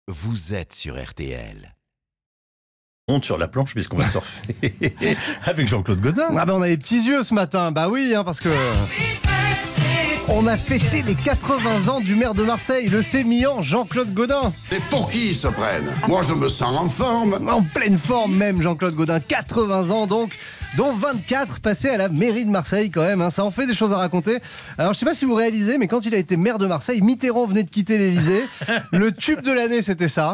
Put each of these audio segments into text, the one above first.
vous êtes sur RTL. Monte sur la planche puisqu'on va surfer avec Jean-Claude Gaudin. Ah ben on a les petits yeux ce matin, bah oui, parce que on a fêté les 80 ans du maire de Marseille, le sémillant Jean-Claude Gaudin. Mais pour qui ils se prennent? Moi je me sens en forme. En pleine forme même, Jean-Claude Gaudin, 80 ans donc, dont 24 passés à la mairie de Marseille quand même, ça en fait des choses à raconter. Alors je sais pas si vous réalisez, mais quand il a été maire de Marseille, Mitterrand venait de quitter l'Elysée. Le tube de l'année c'était ça.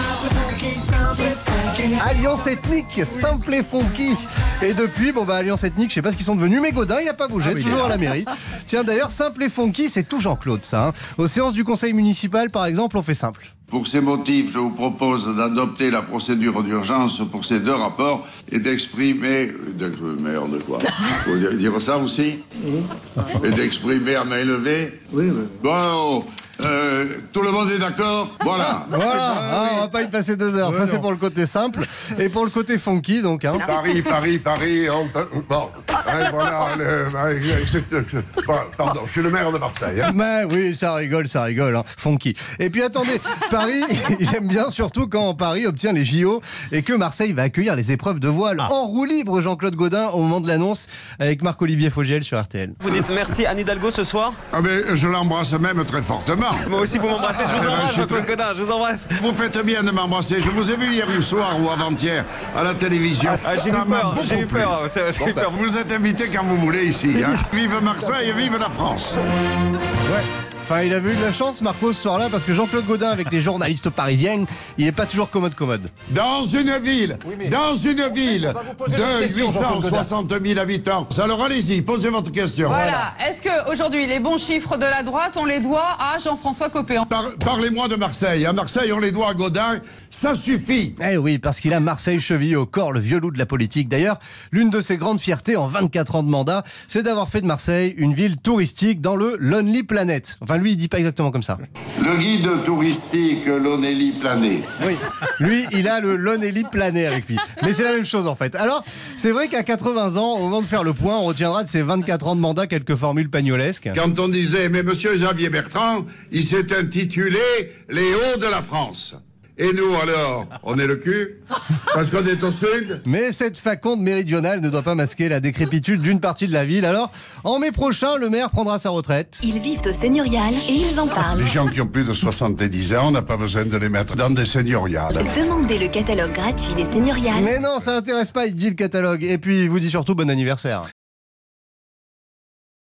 Alliance ethnique, simple et funky. Et depuis, Alliance ethnique, je sais pas ce qu'ils sont devenus, mais Gaudin, il n'a pas bougé, toujours à la mairie. Tiens, d'ailleurs, simple et funky, c'est tout Jean-Claude, ça. Aux séances du conseil municipal, par exemple, on fait simple. Pour ces motifs, je vous propose d'adopter la procédure d'urgence pour ces deux rapports et d'exprimer... Merde, quoi. Faut dire ça aussi? Oui. Et d'exprimer à main levée? Oui. Bon... tout le monde est d'accord? Voilà. On va pas y passer 2 heures. Ça, c'est pour le côté simple. Et pour le côté funky, donc. Paris. Bon. Voilà. Pardon, je suis le maire de Marseille. Mais oui, ça rigole. Funky. Et puis attendez, Paris, il aime bien surtout quand Paris obtient les JO et que Marseille va accueillir les épreuves de voile en roue libre, Jean-Claude Gaudin, au moment de l'annonce, avec Marc-Olivier Fogiel sur RTL. Vous dites merci Anne Hidalgo ce soir? Ah mais je l'embrasse même très fortement. Moi aussi vous m'embrassez, je vous embrasse Jean-Claude Gaudin, je vous embrasse. Vous faites bien de m'embrasser. Je vous ai vu hier soir ou avant-hier à la télévision. J'ai eu peur. Vous êtes invité quand vous voulez ici. Vive Marseille et vive la France. Ouais. Enfin, il avait eu de la chance, Marco, ce soir-là, parce que Jean-Claude Gaudin, avec les journalistes parisiens, il n'est pas toujours commode. Dans une ville de 860 000 habitants. Alors allez-y, posez votre question. Voilà. Est-ce qu'aujourd'hui, les bons chiffres de la droite, on les doit à Jean-François Copé? Parlez-moi de Marseille. À Marseille, on les doit à Gaudin. Ça suffit. Eh oui, parce qu'il a Marseille chevillé au corps, le vieux loup de la politique. D'ailleurs, l'une de ses grandes fiertés en 24 ans de mandat, c'est d'avoir fait de Marseille une ville touristique dans le Lonely Planet. Enfin, lui, il dit pas exactement comme ça. Le guide touristique Lonely Planet. Oui, lui, il a le Lonely Planet avec lui. Mais c'est la même chose, en fait. Alors, c'est vrai qu'à 80 ans, au moment de faire le point, on retiendra de ses 24 ans de mandat quelques formules pagnolesques. Quand on disait, mais monsieur Xavier Bertrand, il s'est intitulé Les Hauts de la France. Et nous, alors, on est le cul? Parce qu'on est au sud? Mais cette faconde méridionale ne doit pas masquer la décrépitude d'une partie de la ville. Alors, en mai prochain, le maire prendra sa retraite. Ils vivent au seigneurial et ils en parlent. Les gens qui ont plus de 70 ans, on n'a pas besoin de les mettre dans des seigneuriales. Demandez le catalogue gratuit Les Seigneuriales. Mais non, ça n'intéresse pas, il dit le catalogue. Et puis, il vous dit surtout bon anniversaire.